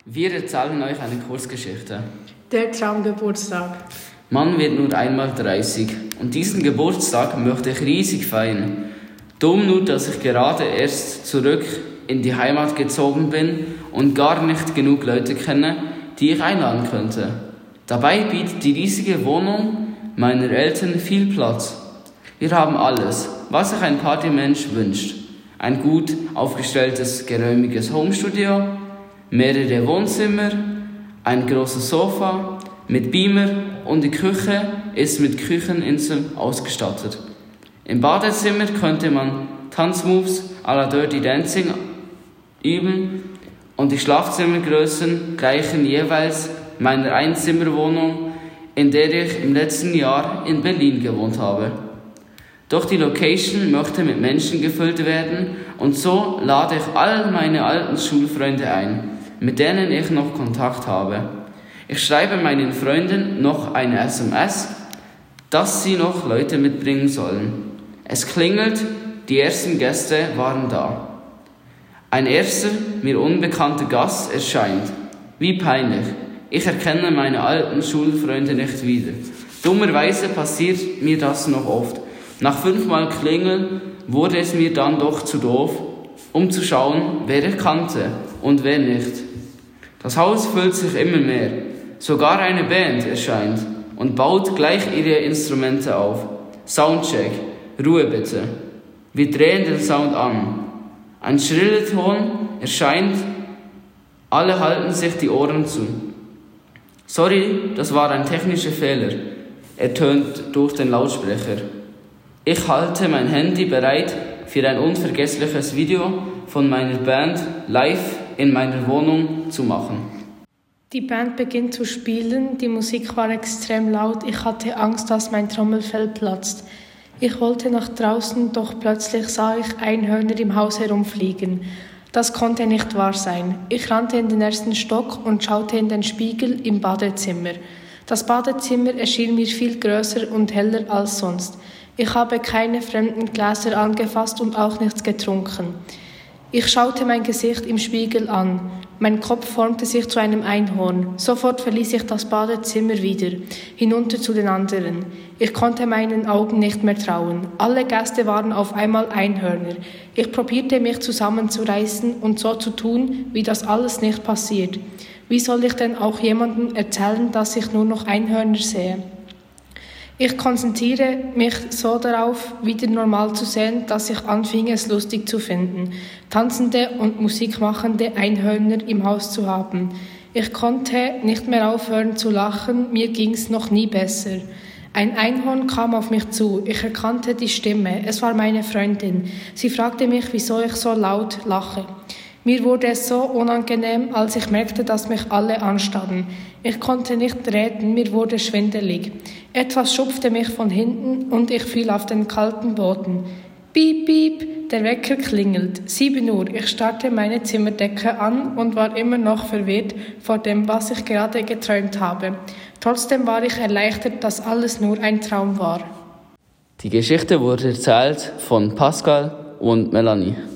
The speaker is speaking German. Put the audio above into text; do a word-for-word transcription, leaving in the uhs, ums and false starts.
Wir erzählen euch eine Kurzgeschichte. Der Traumgeburtstag. Man wird nur einmal dreißig und diesen Geburtstag möchte ich riesig feiern. Dumm nur, dass ich gerade erst zurück in die Heimat gezogen bin und gar nicht genug Leute kenne, die ich einladen könnte. Dabei bietet die riesige Wohnung meiner Eltern viel Platz. Wir haben alles, was sich ein Partymensch wünscht. Ein gut aufgestelltes, geräumiges Homestudio, mehrere Wohnzimmer, ein großes Sofa mit Beamer und die Küche ist mit Kücheninsel ausgestattet. Im Badezimmer könnte man Tanzmoves à la Dirty Dancing üben und die Schlafzimmergrößen gleichen jeweils meiner Einzimmerwohnung, in der ich im letzten Jahr in Berlin gewohnt habe. Doch die Location möchte mit Menschen gefüllt werden und so lade ich all meine alten Schulfreunde ein, mit denen ich noch Kontakt habe. Ich schreibe meinen Freunden noch eine S M S, dass sie noch Leute mitbringen sollen. Es klingelt, die ersten Gäste waren da. Ein erster, mir unbekannter Gast erscheint. Wie peinlich. Ich erkenne meine alten Schulfreunde nicht wieder. Dummerweise passiert mir das noch oft. Nach fünfmal Klingeln wurde es mir dann doch zu doof, um zu schauen, wer ich kannte und wer nicht. Das Haus füllt sich immer mehr. Sogar eine Band erscheint und baut gleich ihre Instrumente auf. Soundcheck. Ruhe bitte. Wir drehen den Sound an. Ein schriller Ton erscheint. Alle halten sich die Ohren zu. Sorry, das war ein technischer Fehler. Ertönt durch den Lautsprecher. Ich halte mein Handy bereit für ein unvergessliches Video von meiner Band live in meiner Wohnung zu machen. Die Band beginnt zu spielen, die Musik war extrem laut, ich hatte Angst, dass mein Trommelfell platzt. Ich wollte nach draußen, doch plötzlich sah ich Einhörner im Haus herumfliegen. Das konnte nicht wahr sein. Ich rannte in den ersten Stock und schaute in den Spiegel im Badezimmer. Das Badezimmer erschien mir viel größer und heller als sonst. Ich habe keine fremden Gläser angefasst und auch nichts getrunken. Ich schaute mein Gesicht im Spiegel an. Mein Kopf formte sich zu einem Einhorn. Sofort verließ ich das Badezimmer wieder, hinunter zu den anderen. Ich konnte meinen Augen nicht mehr trauen. Alle Gäste waren auf einmal Einhörner. Ich probierte mich zusammenzureißen und so zu tun, wie das alles nicht passiert. Wie soll ich denn auch jemandem erzählen, dass ich nur noch Einhörner sehe? Ich konzentriere mich so darauf, wieder normal zu sehen, dass ich anfing, es lustig zu finden, tanzende und musikmachende Einhörner im Haus zu haben. Ich konnte nicht mehr aufhören zu lachen, mir ging's noch nie besser. Ein Einhorn kam auf mich zu, ich erkannte die Stimme, es war meine Freundin. Sie fragte mich, wieso ich so laut lache. Mir wurde es so unangenehm, als ich merkte, dass mich alle anstarren. Ich konnte nicht reden, mir wurde schwindelig. Etwas schupfte mich von hinten und ich fiel auf den kalten Boden. Piep, piep, der Wecker klingelt. Sieben Uhr, ich starrte meine Zimmerdecke an und war immer noch verwirrt vor dem, was ich gerade geträumt habe. Trotzdem war ich erleichtert, dass alles nur ein Traum war. Die Geschichte wurde erzählt von Pascal und Melanie.